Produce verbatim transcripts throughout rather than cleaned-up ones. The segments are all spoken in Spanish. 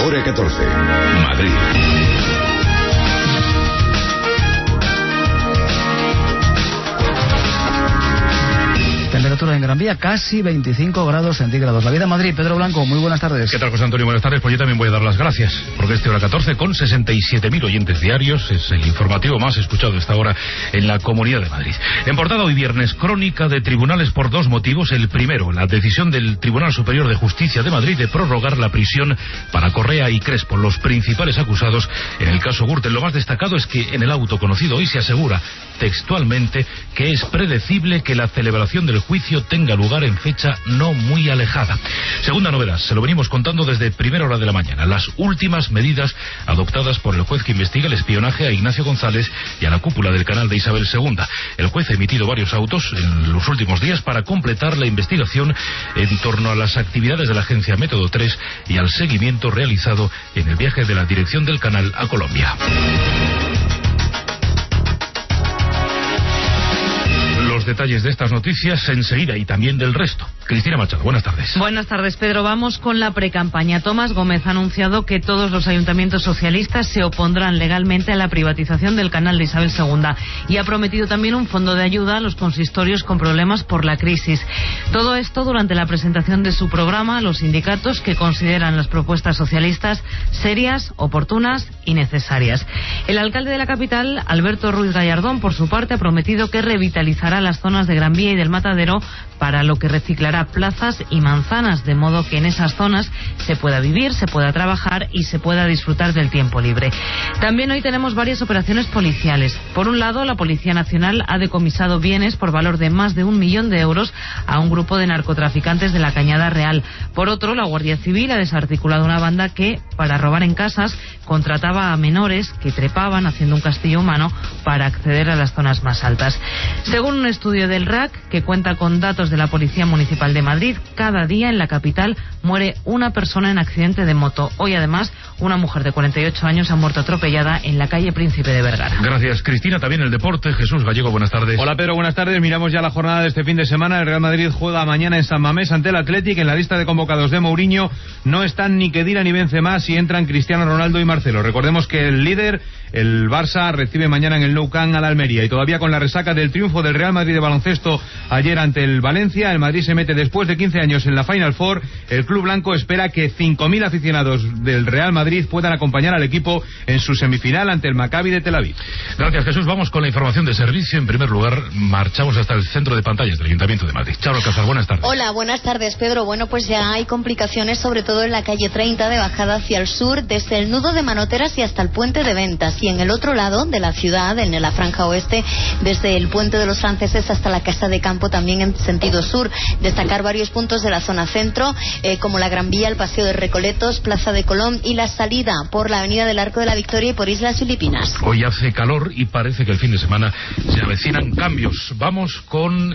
Hora catorce. Madrid. Temperatura en Gran Vía casi veinticinco grados centígrados. La vida en Madrid. Pedro Blanco, muy buenas tardes. ¿Qué tal, José Antonio? Buenas tardes. Pues yo también voy a dar las gracias, porque este Hora catorce, con sesenta y siete mil oyentes diarios, es el informativo más escuchado de esta hora en la Comunidad de Madrid. En portada hoy viernes, crónica de tribunales por dos motivos. El primero, la decisión del Tribunal Superior de Justicia de Madrid de prorrogar la prisión para Correa y Crespo, los principales acusados en el caso Gürtel. Lo más destacado es que en el auto conocido hoy se asegura textualmente que es predecible que la celebración del juicio tenga lugar en fecha no muy alejada. Segunda novedad, se lo venimos contando desde primera hora de la mañana, las últimas medidas adoptadas por el juez que investiga el espionaje a Ignacio González y a la cúpula del canal de Isabel segunda. El juez ha emitido varios autos en los últimos días para completar la investigación en torno a las actividades de la agencia Método tres y al seguimiento realizado en el viaje de la dirección del canal a Colombia. Los detalles de estas noticias enseguida y también del resto. Cristina Machado, buenas tardes. Buenas tardes, Pedro. Vamos con la precampaña. Tomás Gómez ha anunciado que todos los ayuntamientos socialistas se opondrán legalmente a la privatización del canal de Isabel segunda y ha prometido también un fondo de ayuda a los consistorios con problemas por la crisis. Todo esto durante la presentación de su programa a los sindicatos, que consideran las propuestas socialistas serias, oportunas y necesarias. El alcalde de la capital, Alberto Ruiz Gallardón, por su parte, ha prometido que revitalizará las zonas de Gran Vía y del Matadero, para lo que reciclará plazas y manzanas, de modo que en esas zonas se pueda vivir, se pueda trabajar y se pueda disfrutar del tiempo libre. También hoy tenemos varias operaciones policiales. Por un lado, la Policía Nacional ha decomisado bienes por valor de más de un millón de euros a un grupo de narcotraficantes de la Cañada Real. Por otro, la Guardia Civil ha desarticulado una banda que, para robar en casas, contrataba a menores que trepaban haciendo un castillo humano para acceder a las zonas más altas. Según un estudio del R A C, que cuenta con datos de la Policía Municipal de Madrid, cada día en la capital muere una persona en accidente de moto. Hoy, además, una mujer de cuarenta y ocho años ha muerto atropellada en la calle Príncipe de Vergara. Gracias, Cristina. También el deporte. Jesús Gallego, buenas tardes. Hola, Pedro, buenas tardes. Miramos ya la jornada de este fin de semana. El Real Madrid juega mañana en San Mamés ante el Athletic. En la lista de convocados de Mourinho no están ni Khedira ni Benzema, si entran Cristiano Ronaldo y Marcelo. Recordemos que el líder, el Barça, recibe mañana en el Nou Camp al Almería. Y todavía con la resaca del triunfo del Real Madrid de baloncesto ayer ante el Valencia, el Madrid se mete después de quince años en la Final Four. El club blanco espera que cinco mil aficionados del Real Madrid puedan acompañar al equipo en su semifinal ante el Maccabi de Tel Aviv. Gracias, Jesús. Vamos con la información de servicio. En primer lugar, marchamos hasta el centro de pantallas del Ayuntamiento de Madrid. Charo Alcázar, buenas tardes. Hola, buenas tardes, Pedro. Bueno, pues ya hay complicaciones, sobre todo en la calle treinta de bajada hacia el sur, desde el nudo de Manoteras y hasta el puente de Ventas. Y en el otro lado de la ciudad, en la franja oeste, desde el puente de los Franceses hasta la Casa de Campo, también en sentido sur. Destacar varios puntos de la zona centro, eh, como la Gran Vía, el Paseo de Recoletos, Plaza de Colón y la salida por la Avenida del Arco de la Victoria y por Islas Filipinas. Hoy hace calor y parece que el fin de semana se avecinan cambios. Vamos con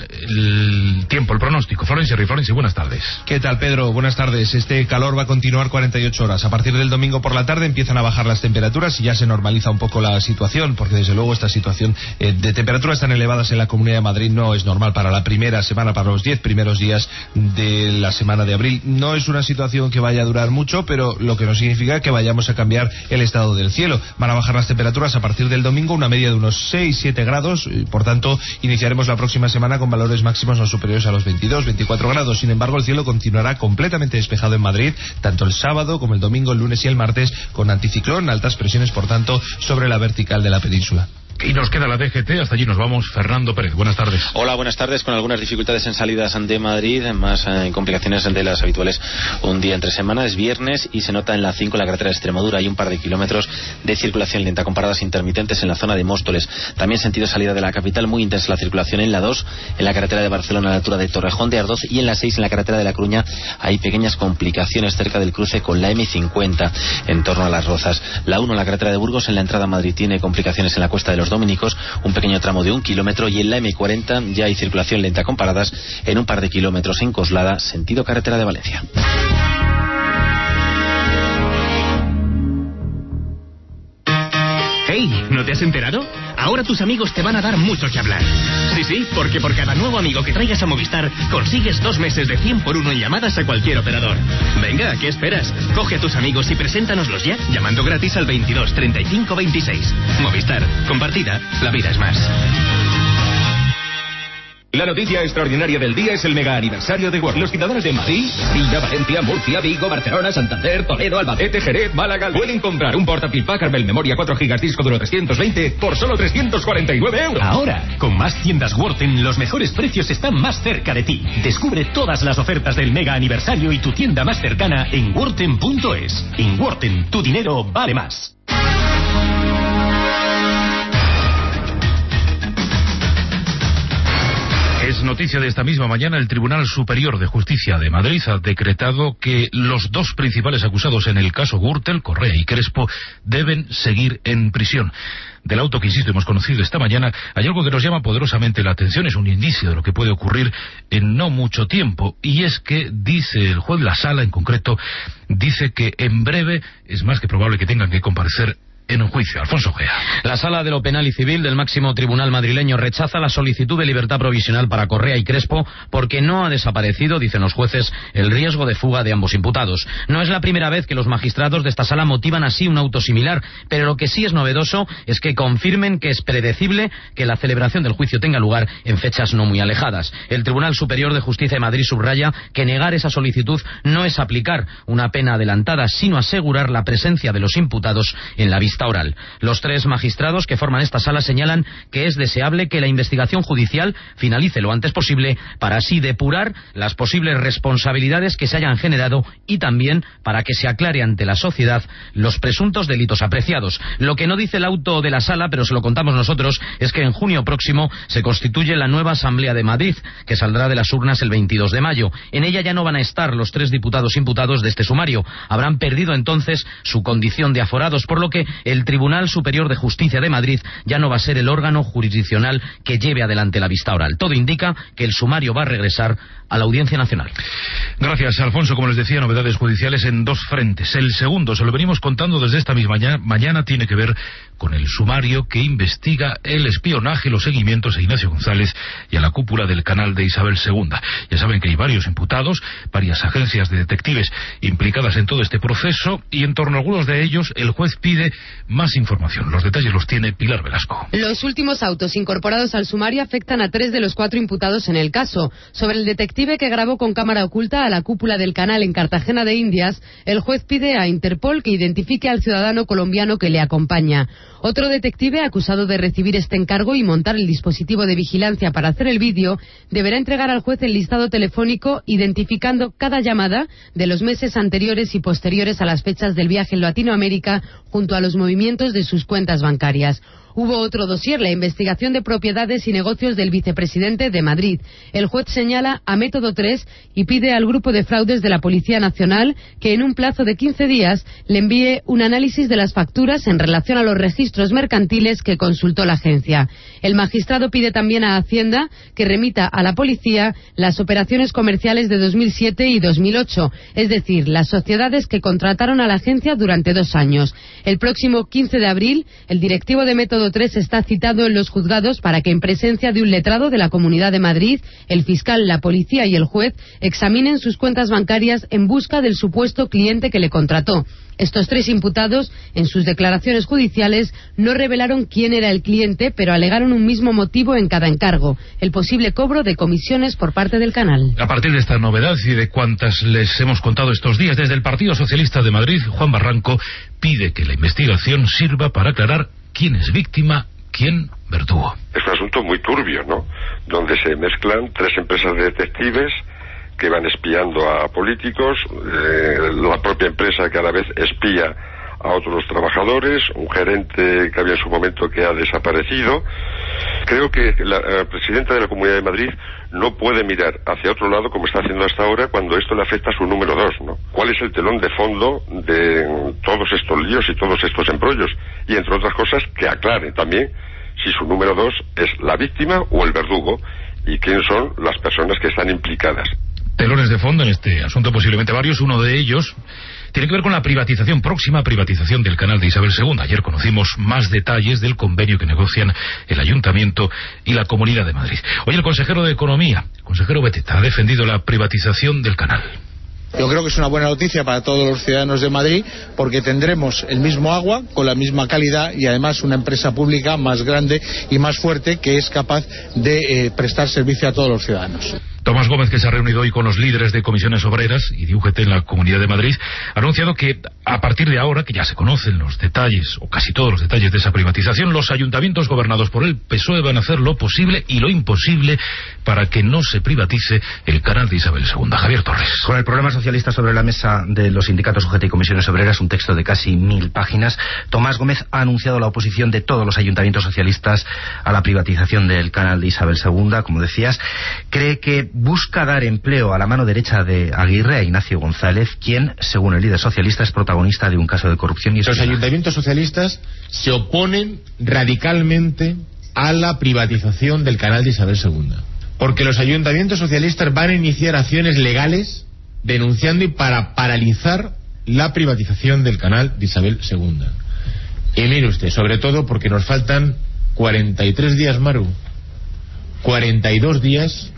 el tiempo, el pronóstico. Florencia Rey, Florencia, buenas tardes. ¿Qué tal, Pedro? Buenas tardes. Este calor va a continuar cuarenta y ocho horas. A partir del domingo por la tarde empiezan a bajar las temperaturas y ya se normaliza un poco la situación, porque desde luego esta situación eh, de temperaturas tan elevadas en la Comunidad de Madrid no es normal para la primera semana, para los diez primeros días de la semana de abril. No es una situación que vaya a durar mucho, pero lo que no significa que vayamos a cambiar el estado del cielo. Van a bajar las temperaturas a partir del domingo, una media de unos seis siete grados, y por tanto iniciaremos la próxima semana con valores máximos no superiores a los veintidós veinticuatro grados. Sin embargo, el cielo continuará completamente despejado en Madrid, tanto el sábado como el domingo, el lunes y el martes, con anticiclón, altas presiones, por tanto, sobre la vertical de la península. Y nos queda la D G T, hasta allí nos vamos. Fernando Pérez, buenas tardes. Hola, buenas tardes, con algunas dificultades en salidas de Madrid, más eh, complicaciones de las habituales un día entre semana. Es viernes y se nota en la cinco, en la carretera de Extremadura, hay un par de kilómetros de circulación lenta con paradas intermitentes en la zona de Móstoles. También sentido salida de la capital, muy intensa la circulación en la dos, en la carretera de Barcelona a la altura de Torrejón de Ardoz, y en la seis, en la carretera de La Coruña, hay pequeñas complicaciones cerca del cruce con la eme cincuenta en torno a Las Rozas. La uno, en la carretera de Burgos, en la entrada a Madrid, tiene complicaciones en la Cuesta de los Dominicos, un pequeño tramo de un kilómetro, y en la eme cuarenta ya hay circulación lenta con paradas en un par de kilómetros en Coslada, sentido carretera de Valencia. ¡Hey! ¿No te has enterado? Ahora tus amigos te van a dar mucho que hablar. Sí, sí, porque por cada nuevo amigo que traigas a Movistar, consigues dos meses de cien por uno en llamadas a cualquier operador. Venga, ¿qué esperas? Coge a tus amigos y preséntanoslos ya, llamando gratis al veintidós treinta y cinco veintiséis. Movistar, compartida, la vida es más. La noticia extraordinaria del día es el mega aniversario de Word. Los ciudadanos de Madrid, Sevilla, Valencia, Murcia, Vigo, Barcelona, Santander, Toledo, Albacete, Jerez, Málaga pueden comprar un portátil Packard memoria cuatro gigas disco duro trescientos veinte por solo trescientos cuarenta y nueve euros. Ahora, con más tiendas Worten, los mejores precios están más cerca de ti. Descubre todas las ofertas del mega aniversario y tu tienda más cercana en worten punto es. En Worten, tu dinero vale más. Es noticia de esta misma mañana, el Tribunal Superior de Justicia de Madrid ha decretado que los dos principales acusados en el caso Gürtel, Correa y Crespo, deben seguir en prisión. Del auto que, insisto, hemos conocido esta mañana, hay algo que nos llama poderosamente la atención, es un indicio de lo que puede ocurrir en no mucho tiempo, y es que, dice el juez, la sala en concreto, dice que en breve es más que probable que tengan que comparecer en un juicio. Alfonso Gea. La Sala de lo Penal y Civil del máximo tribunal madrileño rechaza la solicitud de libertad provisional para Correa y Crespo porque no ha desaparecido, dicen los jueces, el riesgo de fuga de ambos imputados. No es la primera vez que los magistrados de esta sala motivan así un auto similar, pero lo que sí es novedoso es que confirmen que es predecible que la celebración del juicio tenga lugar en fechas no muy alejadas. El Tribunal Superior de Justicia de Madrid subraya que negar esa solicitud no es aplicar una pena adelantada, sino asegurar la presencia de los imputados en la vista oral. Los tres magistrados que forman esta sala señalan que es deseable que la investigación judicial finalice lo antes posible para así depurar las posibles responsabilidades que se hayan generado y también para que se aclare ante la sociedad los presuntos delitos apreciados. Lo que no dice el auto de la sala, pero se lo contamos nosotros, es que en junio próximo se constituye la nueva Asamblea de Madrid, que saldrá de las urnas el veintidós de mayo. En ella ya no van a estar los tres diputados imputados de este sumario. Habrán perdido entonces su condición de aforados, por lo que el Tribunal Superior de Justicia de Madrid ya no va a ser el órgano jurisdiccional que lleve adelante la vista oral. Todo indica que el sumario va a regresar a la Audiencia Nacional. Gracias, Alfonso. Como les decía, novedades judiciales en dos frentes. El segundo, se lo venimos contando desde esta misma mañana, mañana tiene que ver con el sumario que investiga el espionaje y los seguimientos a Ignacio González y a la cúpula del canal de Isabel segunda. Ya saben que hay varios imputados, varias agencias de detectives implicadas en todo este proceso, y en torno a algunos de ellos el juez pide más información. Los detalles los tiene Pilar Velasco. Los últimos autos incorporados al sumario afectan a tres de los cuatro imputados en el caso. Sobre el detective que grabó con cámara oculta a la cúpula del canal en Cartagena de Indias, el juez pide a Interpol que identifique al ciudadano colombiano que le acompaña. Otro detective, acusado de recibir este encargo y montar el dispositivo de vigilancia para hacer el vídeo, deberá entregar al juez el listado telefónico identificando cada llamada de los meses anteriores y posteriores a las fechas del viaje en Latinoamérica junto a los movimientos de sus cuentas bancarias. Hubo otro dossier, la investigación de propiedades y negocios del vicepresidente de Madrid. El juez señala a Método tres y pide al grupo de fraudes de la Policía Nacional que en un plazo de quince días le envíe un análisis de las facturas en relación a los registros mercantiles que consultó la agencia. El magistrado pide también a Hacienda que remita a la policía las operaciones comerciales de dos mil siete y dos mil ocho, es decir, las sociedades que contrataron a la agencia durante dos años. El próximo quince de abril, el directivo de Método tres está citado en los juzgados para que en presencia de un letrado de la Comunidad de Madrid, el fiscal, la policía y el juez examinen sus cuentas bancarias en busca del supuesto cliente que le contrató. Estos tres imputados, en sus declaraciones judiciales, no revelaron quién era el cliente, pero alegaron un mismo motivo en cada encargo: el posible cobro de comisiones por parte del canal. A partir de esta novedad y de cuantas les hemos contado estos días, desde el Partido Socialista de Madrid, Juan Barranco pide que la investigación sirva para aclarar quién es víctima, quién verdugo. Es un asunto muy turbio, ¿no? Donde se mezclan tres empresas de detectives que van espiando a políticos, eh, la propia empresa cada vez espía a otros trabajadores, un gerente que había en su momento que ha desaparecido. Creo que la, la presidenta de la Comunidad de Madrid no puede mirar hacia otro lado como está haciendo hasta ahora cuando esto le afecta a su número dos, ¿no? ¿Cuál es el telón de fondo de todos estos líos y todos estos embrollos? Y entre otras cosas que aclare también si su número dos es la víctima o el verdugo y quién son las personas que están implicadas. telones de fondo en este asunto, posiblemente varios. Uno de ellos tiene que ver con la privatización, próxima privatización del canal de Isabel segunda. Ayer conocimos más detalles del convenio que negocian el Ayuntamiento y la Comunidad de Madrid. Hoy el consejero de Economía, el consejero Beteta, ha defendido la privatización del canal. Yo creo que es una buena noticia para todos los ciudadanos de Madrid, porque tendremos el mismo agua con la misma calidad y además una empresa pública más grande y más fuerte que es capaz de eh, prestar servicio a todos los ciudadanos. Tomás Gómez, que se ha reunido hoy con los líderes de comisiones obreras y de U G T en la Comunidad de Madrid, ha anunciado que a partir de ahora, que ya se conocen los detalles, o casi todos los detalles de esa privatización, los ayuntamientos gobernados por el P S O E van a hacer lo posible y lo imposible para que no se privatice el canal de Isabel segunda. Javier Torres. Con el programa socialista sobre la mesa de los sindicatos U G T y comisiones obreras, un texto de casi mil páginas, Tomás Gómez ha anunciado la oposición de todos los ayuntamientos socialistas a la privatización del canal de Isabel segunda, como decías. Cree que busca dar empleo a la mano derecha de Aguirre, a Ignacio González, quien, según el líder socialista, es protagonista de un caso de corrupción y espionaje. Los ayuntamientos socialistas se oponen radicalmente a la privatización del canal de Isabel segunda, porque los ayuntamientos socialistas van a iniciar acciones legales denunciando y para paralizar la privatización del canal de Isabel segunda. Y mire usted, sobre todo porque nos faltan cuarenta y tres días, Maru, cuarenta y dos días,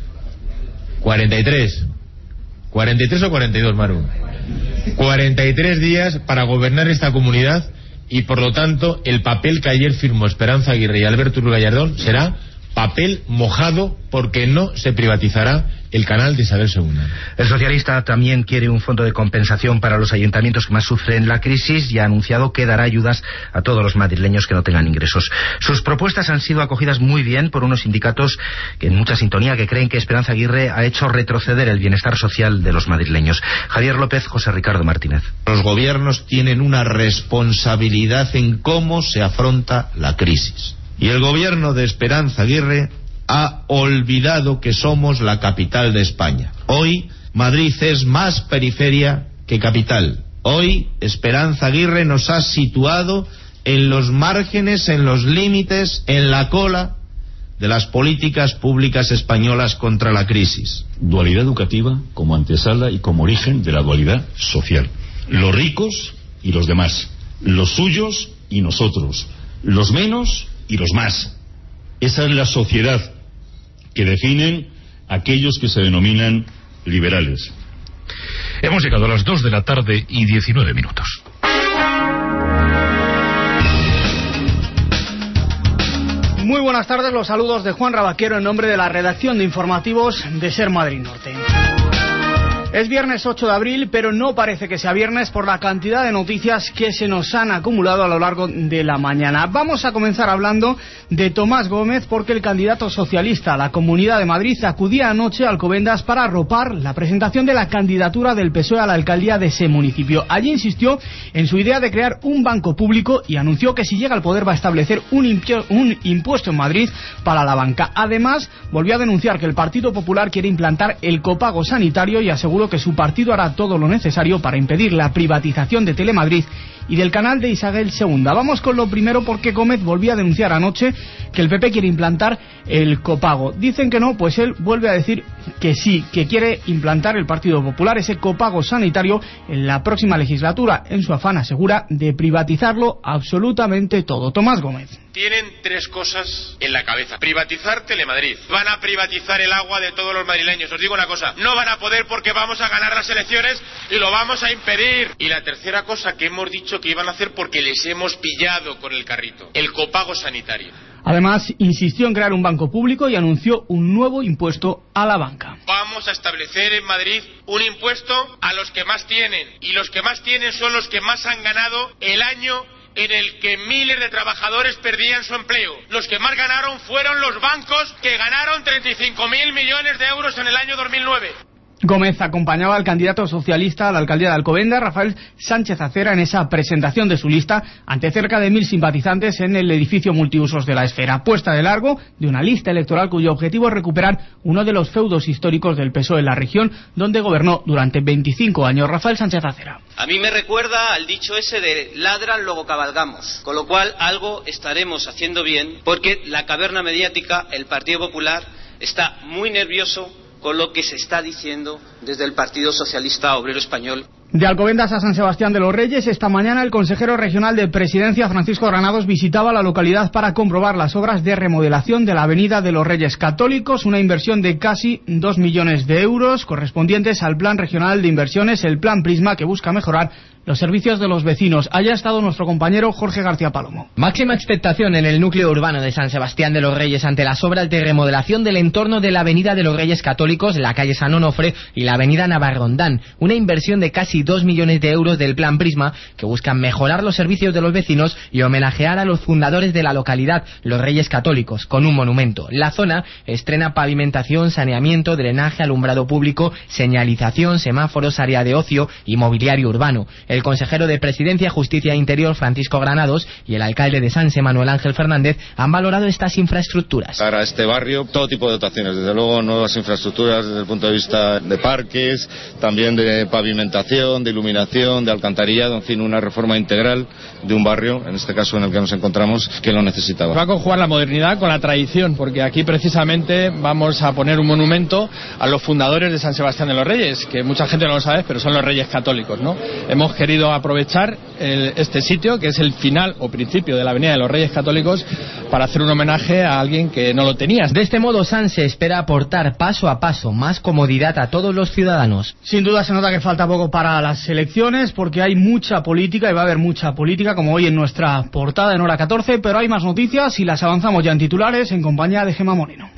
cuarenta y tres, cuarenta y tres o cuarenta y dos, Maru, cuarenta y tres días para gobernar esta comunidad, y por lo tanto el papel que ayer firmó Esperanza Aguirre y Alberto Ruiz Gallardón será papel mojado, porque no se privatizará el canal de Isabel segunda. El socialista también quiere un fondo de compensación para los ayuntamientos que más sufren la crisis y ha anunciado que dará ayudas a todos los madrileños que no tengan ingresos. Sus propuestas han sido acogidas muy bien por unos sindicatos que en mucha sintonía, que creen que Esperanza Aguirre ha hecho retroceder el bienestar social de los madrileños. Javier López, José Ricardo Martínez. Los gobiernos tienen una responsabilidad en cómo se afronta la crisis. Y el gobierno de Esperanza Aguirre ha olvidado que somos la capital de España. Hoy Madrid es más periferia que capital. Hoy Esperanza Aguirre nos ha situado en los márgenes, en los límites, en la cola de las políticas públicas españolas contra la crisis. Dualidad educativa como antesala y como origen de la dualidad social. Los ricos y los demás. Los suyos y nosotros. Los menos y los más. Esa es la sociedad que definen aquellos que se denominan liberales. Hemos llegado a las dos de la tarde y diecinueve minutos. Muy buenas tardes, los saludos de Juan Rabaquero en nombre de la redacción de informativos de Ser Madrid Norte. Es viernes ocho de abril, pero no parece que sea viernes por la cantidad de noticias que se nos han acumulado a lo largo de la mañana. Vamos a comenzar hablando de Tomás Gómez, porque el candidato socialista a la Comunidad de Madrid acudía anoche a Alcobendas para arropar la presentación de la candidatura del P S O E a la alcaldía de ese municipio. Allí insistió en su idea de crear un banco público y anunció que si llega al poder va a establecer un, impio, un impuesto en Madrid para la banca. Además, volvió a denunciar que el Partido Popular quiere implantar el copago sanitario y aseguró que su partido hará todo lo necesario para impedir la privatización de Telemadrid y del canal de Isabel segunda. Vamos con lo primero, porque Gómez volvía a denunciar anoche que el P P quiere implantar el copago. Dicen que no, pues él vuelve a decir que sí, que quiere implantar el Partido Popular ese copago sanitario en la próxima legislatura, en su afán, asegura, de privatizarlo absolutamente todo. Tomás Gómez. Tienen tres cosas en la cabeza. Privatizar Telemadrid. Van a privatizar el agua de todos los madrileños. Os digo una cosa, no van a poder porque vamos a ganar las elecciones y lo vamos a impedir. Y la tercera cosa que hemos dicho que iban a hacer porque les hemos pillado con el carrito. El copago sanitario. Además, insistió en crear un banco público y anunció un nuevo impuesto a la banca. Vamos a establecer en Madrid un impuesto a los que más tienen. Y los que más tienen son los que más han ganado el año en el que miles de trabajadores perdían su empleo. Los que más ganaron fueron los bancos, que ganaron treinta y cinco mil millones de euros en el año dos mil nueve. Gómez acompañaba al candidato socialista a la alcaldía de Alcobendas, Rafael Sánchez Acera, en esa presentación de su lista ante cerca de mil simpatizantes en el edificio multiusos de la Esfera. Puesta de largo de una lista electoral cuyo objetivo es recuperar uno de los feudos históricos del P S O E en la región, donde gobernó durante veinticinco años. Rafael Sánchez Acera. A mí me recuerda al dicho ese de ladran, luego cabalgamos. Con lo cual algo estaremos haciendo bien, porque la caverna mediática, el Partido Popular, está muy nervioso con lo que se está diciendo desde el Partido Socialista Obrero Español. De Alcobendas a San Sebastián de los Reyes, esta mañana el consejero regional de Presidencia, Francisco Granados, visitaba la localidad para comprobar las obras de remodelación de la Avenida de los Reyes Católicos, una inversión de casi dos millones de euros correspondientes al Plan Regional de Inversiones, el Plan Prisma, que busca mejorar los servicios de los vecinos. Allá ha estado nuestro compañero Jorge García Palomo. Máxima expectación en el núcleo urbano de San Sebastián de los Reyes ante las obras de remodelación del entorno de la Avenida de los Reyes Católicos, la calle San Onofre y la Avenida Navarrondán. Una inversión de casi dos millones de euros del Plan Prisma que busca mejorar los servicios de los vecinos y homenajear a los fundadores de la localidad, los Reyes Católicos, con un monumento. La zona estrena pavimentación, saneamiento, drenaje, alumbrado público, señalización, semáforos, área de ocio y mobiliario urbano. El consejero de Presidencia, Justicia e Interior, Francisco Granados, y el alcalde de Sanse, Manuel Ángel Fernández, han valorado estas infraestructuras. Para este barrio, todo tipo de dotaciones, desde luego nuevas infraestructuras desde el punto de vista de parques, también de pavimentación, de iluminación, de alcantarillado, en fin, una reforma integral de un barrio, en este caso en el que nos encontramos, que lo necesitaba. Va a conjugar la modernidad con la tradición, porque aquí precisamente vamos a poner un monumento a los fundadores de San Sebastián de los Reyes, que mucha gente no lo sabe, pero son los Reyes Católicos, ¿no? Hemos querido aprovechar el, este sitio, que es el final o principio de la Avenida de los Reyes Católicos, para hacer un homenaje a alguien que no lo tenía. De este modo, Sanse espera aportar paso a paso más comodidad a todos los ciudadanos. Sin duda se nota que falta poco para las elecciones, porque hay mucha política y va a haber mucha política, como hoy en nuestra portada en Hora catorce, pero hay más noticias y las avanzamos ya en titulares en compañía de Gemma Moreno.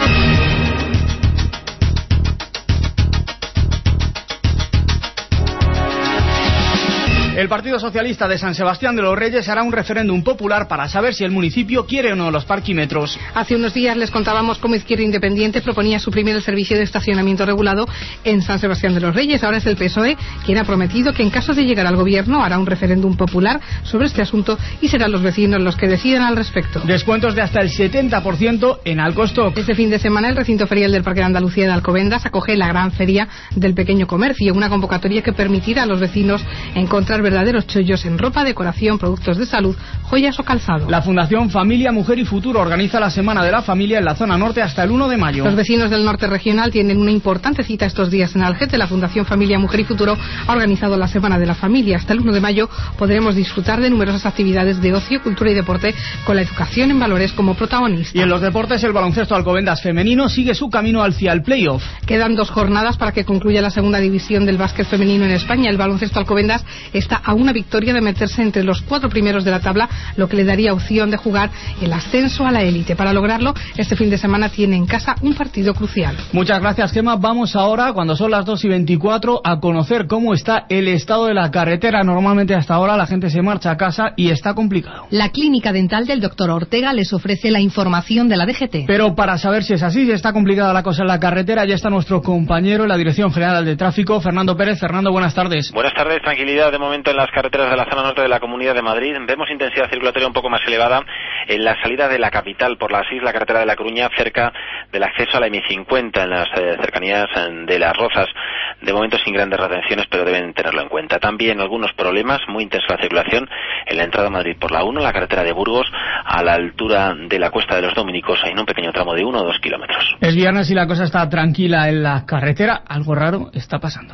El Partido Socialista de San Sebastián de los Reyes hará un referéndum popular para saber si el municipio quiere o no los parquímetros. Hace unos días les contábamos cómo Izquierda Independiente proponía suprimir el servicio de estacionamiento regulado en San Sebastián de los Reyes. Ahora es el P S O E quien ha prometido que en caso de llegar al gobierno hará un referéndum popular sobre este asunto y serán los vecinos los que decidan al respecto. Descuentos de hasta el setenta por ciento en Alcostock. Este fin de semana el recinto ferial del Parque de Andalucía de Alcobendas acoge la gran feria del pequeño comercio, una convocatoria que permitirá a los vecinos encontrar verdaderos chollos en ropa, decoración, productos de salud, joyas o calzado. La Fundación Familia, Mujer y Futuro organiza la Semana de la Familia en la zona norte hasta el uno de mayo. Los vecinos del norte regional tienen una importante cita estos días en Algete. La Fundación Familia, Mujer y Futuro ha organizado la Semana de la Familia. Hasta el uno de mayo podremos disfrutar de numerosas actividades de ocio, cultura y deporte con la educación en valores como protagonista. Y en los deportes, el baloncesto Alcobendas femenino sigue su camino hacia el playoff. Quedan dos jornadas para que concluya la segunda división del básquet femenino en España. El baloncesto Alcobendas está a una victoria de meterse entre los cuatro primeros de la tabla, lo que le daría opción de jugar el ascenso a la élite. Para lograrlo, este fin de semana tiene en casa un partido crucial. Muchas gracias, Gemma. Vamos ahora, cuando son las dos y veinticuatro, a conocer cómo está el estado de la carretera. Normalmente hasta ahora la gente se marcha a casa y está complicado. La clínica dental del doctor Ortega les ofrece la información de la D G T. Pero para saber si es así, si está complicada la cosa en la carretera, ya está nuestro compañero en la Dirección General de Tráfico, Fernando Pérez. Fernando, buenas tardes. Buenas tardes. Tranquilidad de momento en las carreteras de la zona norte de la Comunidad de Madrid. Vemos intensidad circulatoria un poco más elevada en la salida de la capital por la seis, la carretera de La Coruña, cerca del acceso a la eme cincuenta, en las eh, cercanías de Las Rozas. De momento sin grandes retenciones, pero deben tenerlo en cuenta. También algunos problemas, muy intensa la circulación en la entrada a Madrid por la uno, la carretera de Burgos, a la altura de la Cuesta de los Dominicos, en un pequeño tramo de uno o dos kilómetros. Es viernes y la cosa está tranquila en la carretera. Algo raro está pasando.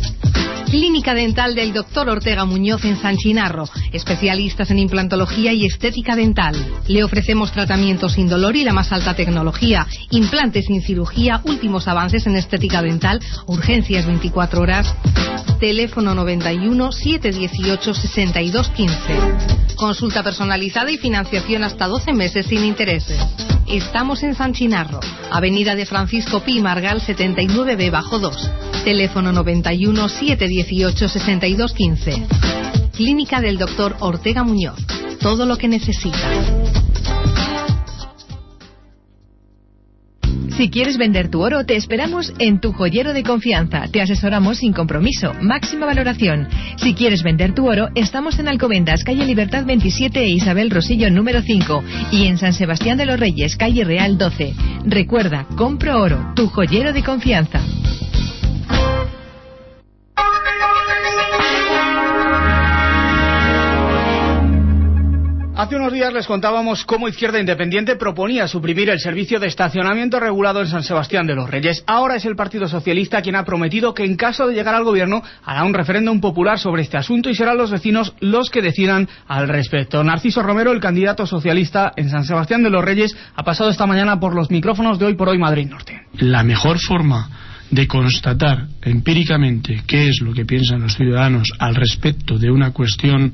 Clínica dental del doctor Ortega Muñoz en San Chinarro, especialistas en implantología y estética dental. Le ofrecemos tratamientos sin dolor y la más alta tecnología, implantes sin cirugía, últimos avances en estética dental, urgencias veinticuatro horas. Teléfono noventa y uno, setecientos dieciocho, sesenta y dos quince. Consulta personalizada y financiación hasta doce meses sin intereses. Estamos en San Chinarro, Avenida de Francisco Pi Margal setenta y nueve B bajo dos. Teléfono noventa y uno, setecientos dieciocho, sesenta y dos quince. Clínica del doctor Ortega Muñoz. Todo lo que necesita. Si quieres vender tu oro, te esperamos en Tu Joyero de Confianza. Te asesoramos sin compromiso, máxima valoración. Si quieres vender tu oro, estamos en Alcobendas, calle Libertad veintisiete e Isabel Rosillo número cinco. Y en San Sebastián de los Reyes, calle Real doce. Recuerda, compro oro, Tu Joyero de Confianza. Hace unos días les contábamos cómo Izquierda Independiente proponía suprimir el servicio de estacionamiento regulado en San Sebastián de los Reyes. Ahora es el Partido Socialista quien ha prometido que en caso de llegar al gobierno hará un referéndum popular sobre este asunto y serán los vecinos los que decidan al respecto. Narciso Romero, el candidato socialista en San Sebastián de los Reyes, ha pasado esta mañana por los micrófonos de Hoy por Hoy Madrid Norte. La mejor forma de constatar empíricamente qué es lo que piensan los ciudadanos al respecto de una cuestión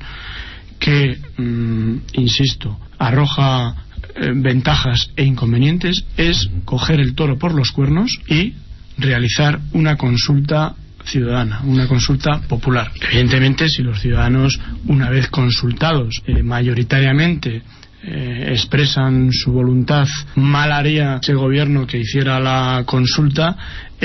que, mmm, insisto, arroja eh, ventajas e inconvenientes es coger el toro por los cuernos y realizar una consulta ciudadana, una consulta popular. Evidentemente, si los ciudadanos, una vez consultados eh, mayoritariamente, eh, expresan su voluntad, mal haría ese gobierno que hiciera la consulta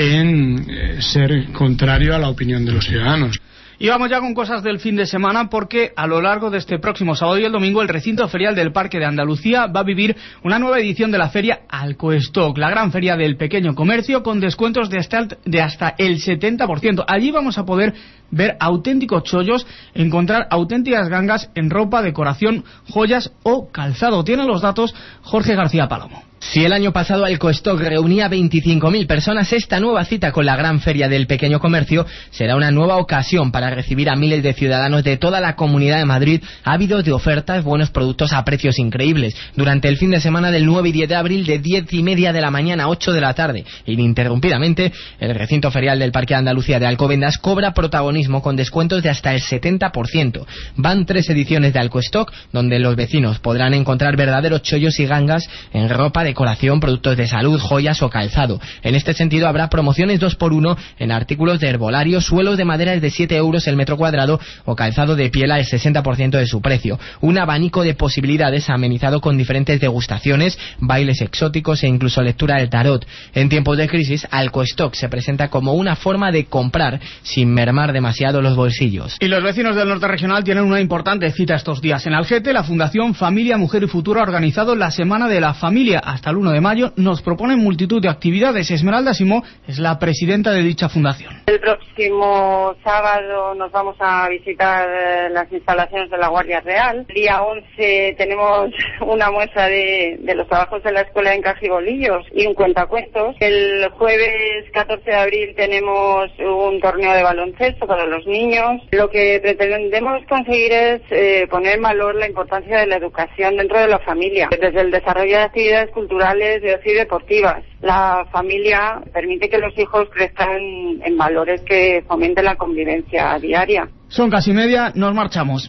en eh, ser contrario a la opinión de los ciudadanos. Y vamos ya con cosas del fin de semana, porque a lo largo de este próximo sábado y el domingo el recinto ferial del Parque de Andalucía va a vivir una nueva edición de la feria Alcostock, la gran feria del pequeño comercio con descuentos de hasta, de hasta el setenta por ciento. Allí vamos a poder ver auténticos chollos, encontrar auténticas gangas en ropa, decoración, joyas o calzado. Tiene los datos Jorge García Palomo. Si el año pasado Alcostock reunía a veinticinco mil personas, esta nueva cita con la gran feria del pequeño comercio será una nueva ocasión para recibir a miles de ciudadanos de toda la Comunidad de Madrid, ávidos de ofertas, buenos productos a precios increíbles. Durante el fin de semana del nueve y diez de abril, de diez y media de la mañana a ocho de la tarde, ininterrumpidamente, el recinto ferial del Parque de Andalucía de Alcobendas cobra protagonismo con descuentos de hasta el setenta por ciento. Van tres ediciones de Alcostock, donde los vecinos podrán encontrar verdaderos chollos y gangas en ropa, decoración, productos de salud, joyas o calzado. En este sentido habrá promociones dos por uno en artículos de herbolario, suelos de madera de siete euros el metro cuadrado o calzado de piel al sesenta por ciento de su precio. Un abanico de posibilidades amenizado con diferentes degustaciones, bailes exóticos e incluso lectura del tarot. En tiempos de crisis, Alcostock se presenta como una forma de comprar sin mermar demasiado los bolsillos. Y los vecinos del norte regional tienen una importante cita estos días. En Algete, la Fundación Familia, Mujer y Futuro ha organizado la Semana de la Familia. Hasta el uno de mayo nos proponen multitud de actividades. Esmeralda Simó es la presidenta de dicha fundación. El próximo sábado nos vamos a visitar las instalaciones de la Guardia Real. El día once tenemos una muestra de, de los trabajos de la Escuela en Cajibolillos y un cuentacuentos. El jueves catorce de abril tenemos un torneo de baloncesto para los niños. Lo que pretendemos conseguir es eh, poner en valor la importancia de la educación dentro de la familia, desde el desarrollo de actividades culturales, de ocio y deportivas. La familia permite que los hijos crezcan en valores que fomenten la convivencia diaria. Son casi media, nos marchamos.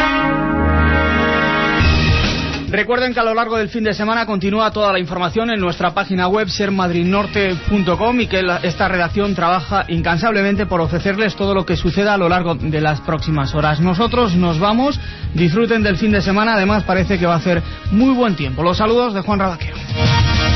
Recuerden que a lo largo del fin de semana continúa toda la información en nuestra página web ser madrid norte punto com y que la, esta redacción trabaja incansablemente por ofrecerles todo lo que suceda a lo largo de las próximas horas. Nosotros nos vamos, disfruten del fin de semana, además parece que va a hacer muy buen tiempo. Los saludos de Juan Rabaquero.